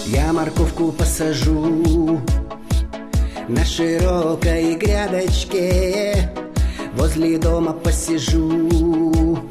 Я морковку посажу на широкой грядочке, возле дома посижу,